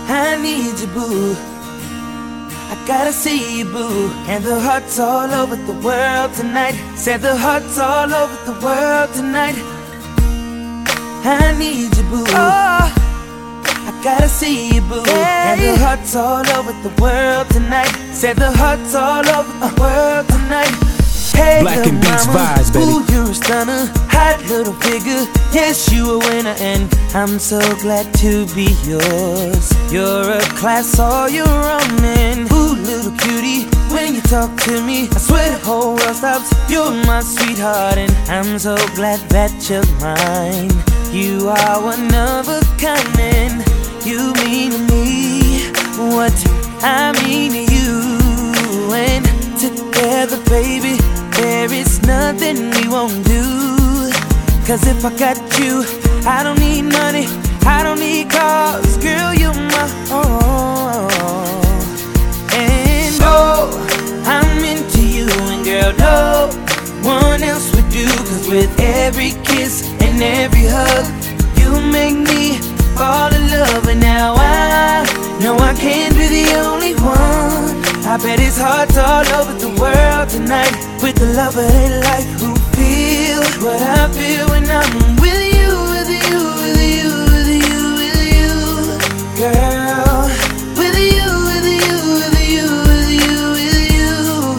I need you, boo. I gotta see you, boo. And the hearts all over the world tonight. Said the hearts all over the world tonight. I need you, boo. Oh, I gotta see you, boo. Hey. And the hearts all over the world tonight. Said the hearts all over the world tonight. Hey, Black and Beats vibes, baby. Ooh, you're a stunner, hot little figure. Yes, you a winner, and I'm so glad to be yours. You're a class all your own, and ooh, little cutie, when you talk to me, I swear the whole world stops. You're my sweetheart, and I'm so glad that you're mine. You are one of a kind, and you mean to me what I mean to you. And together, baby, there is nothing we won't do. 'Cause if I got you, I don't need money, I don't need cars. Girl, you're my all. And oh, I'm into you, and girl, no one else would do. 'Cause with every kiss and every hug, you make me fall in love. And now I know I can't be the only one. I bet it's hearts all over the world tonight, with the love of their life who feel what I feel when I'm with you, with you, with you, with you, with you, girl. With you, with you, with you, with you, with you.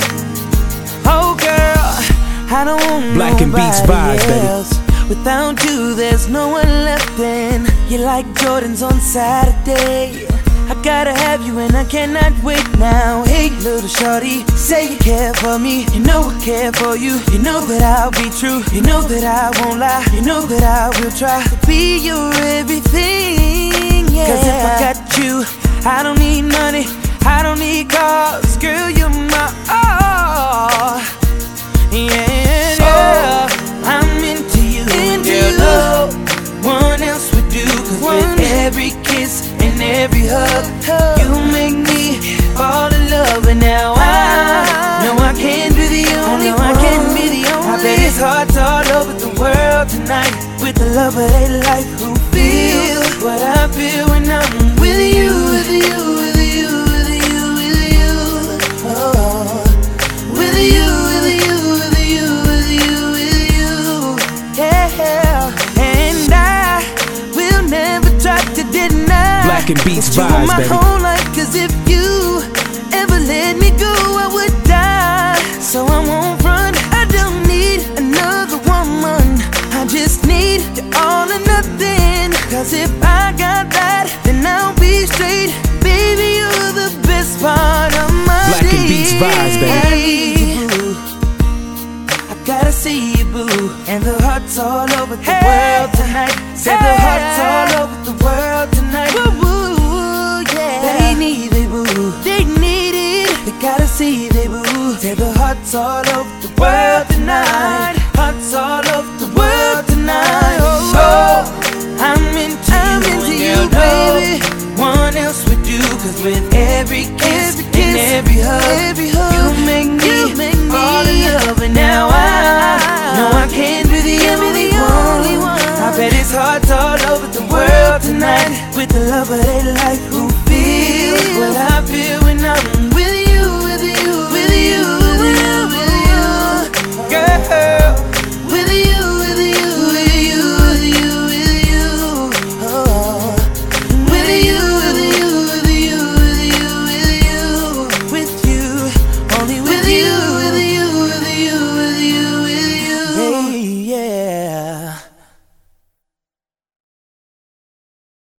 Oh girl, I don't want Black and Beats vibes, else. Without you, there's no one left, and you're like Jordans on Saturday. I gotta have you and I cannot wait now. Hey little shorty, say you care for me. You know I care for you. You know that I'll be true. You know that I won't lie. You know that I will try to be your everything, yeah. 'Cause if I got you, I don't need money, I don't need cars. Girl, you're my all. Yeah, yeah. I'm into you, and girl, no one else would do. 'Cause with every kiss and every hug, you make me fall in love. And now I know I can't be the only one. I bet it's hearts all over the world tonight, with the love of their life who feel what I feel when I'm with you, with you, with you, with you, with you. Oh, with you, with you, with you, with you, with you. Yeah, and I will never try to deny Black and Beats you vibes, my baby. whole life. 'Cause if you ever let me go, I would die. So I won't run, I don't need another woman. I just need you all or nothing. 'Cause if I got that, then I'll be straight. Baby, you're the best part of my Black and Beats vibes, baby. I need you, boo. I gotta see you, boo. And the hearts all over the world tonight. Said the hearts all over the world tonight. Woo, woo, yeah. They need it, boo. They need it. They gotta see they, boo. Said the hearts all over the world tonight. Hearts all over the world tonight. Oh, I'm into you, baby. One else would do. 'Cause with every kiss and every hug, you make me fall in love. And now I know I can't be the only one. I bet it's hearts all over the world tonight, with the love of their life who feel what I feel when I'm with you, with you, with you, with you, with you, girl. With you, with you, with you, with you, with you. Oh, with you, with you, with you, with you, with you, with you, only with you, with you, with you, with you, with you. Hey, yeah.